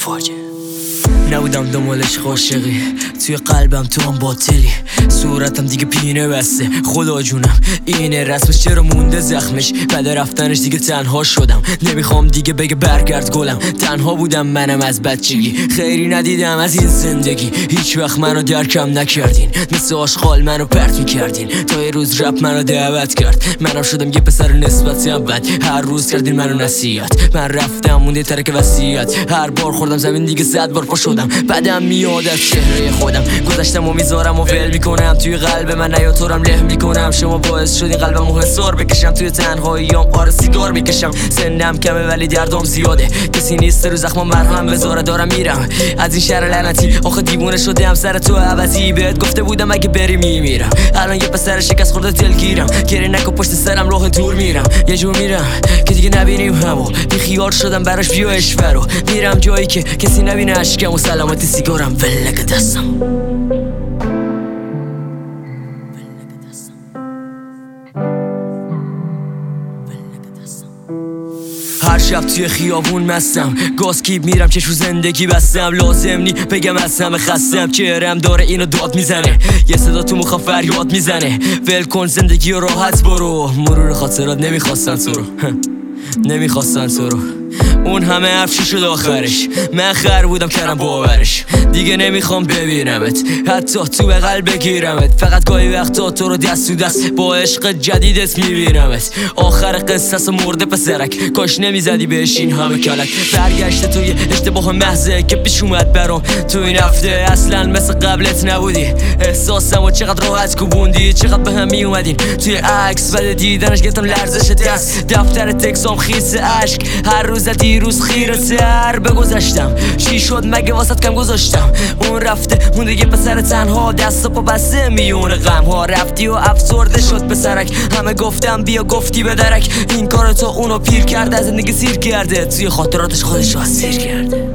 فاجعه. نبودم دنبالش عاشقی، توی قلبم تو هم باطلی، صورتم دیگه پینه بسته، خدا جونم اینه رسمش، چرا مونده زخمش بعد رفتنش، دیگه تنها شدم، نمیخوام دیگه بگه برگرد گلم، تنها بودم منم از بچگی، خیری ندیدم از این زندگی، هیچ وقت منو درکم نکردین، مثل آشغال منو پرت میکردین، تا یه روز رپ منو دعوت کرد، منم شدم یه پسر نسبتی بد، هر روز کردین منو نصیحت، من رفتم مونده ترک وصیت، هر بار خوردم زمین دیگه 100 بار پا شدم، بعدم میاد از چهره خودم، گذشتم و میذارم و ول میکنم، توی قلب من نیاتورم له میکنم، شما باعث شدین قلبمو حسار بکشم، توی تنهاییام آره سیگار میکشم، سنم کمه ولی دردم زیاده، کسی نیست رو زخمم مرهم بذاره، دارم میرم از این شهر لعنتی، آخه دیوونه شدم سر تو عوضی، بهت گفته بودم اگه بری میمیرم، الان یه پسر شکست خورده دلگیرم، گریه نکن پشت سرم راه دور میرم، یه جور میرم که دیگه نبینیم همو، بی خیال شدم براش بیا اشورو، میرم جایی که کسی نبینه اشکم و سلامتی سیگارم ولک دستم. هر شب توی خیابون مستم، گاز کیپ میرم چشو زندگی بستم، لازم نی بگم از همه خستم، چهرم داره اینو داد میزنه، یه صدا تو مخم فریاد میزنه، ول کن زندگی و راحت برو، مرور خاطرات نمیخواستن تو رو نمیخواستن تو رو، اون همه حرف چی شد آخرش، من خر بودم کردم باورش، دیگه نمیخوام ببینمت، حتی تو بغل بگیرمت، فقط گاهی وقتا تو رو دست تو دست با عشق جدیدت میبینمت، آخر قصص مرده پسرک، کاش نمیزدی بهش این همه کلک، برگشته توی اشتباه محضه که پیش اومد برام، تو این هفته اصلا مثل قبلت نبودی، احساسم و چقدر راحت کوبوندی، چقدر به هم میومدین توی عکس، بعد دیدنش گرفتم لرزش دست، دفتر تکسام خیس اشک، هر روز دیروز خیره تر بگذشتم، چی شد مگه واسط کم گذاشتم، اون رفته مونده یه پسر تنها، دست و پا بسته میون غم ها، رفتی و افسرده شد پسرک، همه گفتم بیا گفتی به درک، این کار تو اونو پیر کرده، از زندگی سیر کرده، توی خاطراتش خودش رو اسیر کرده.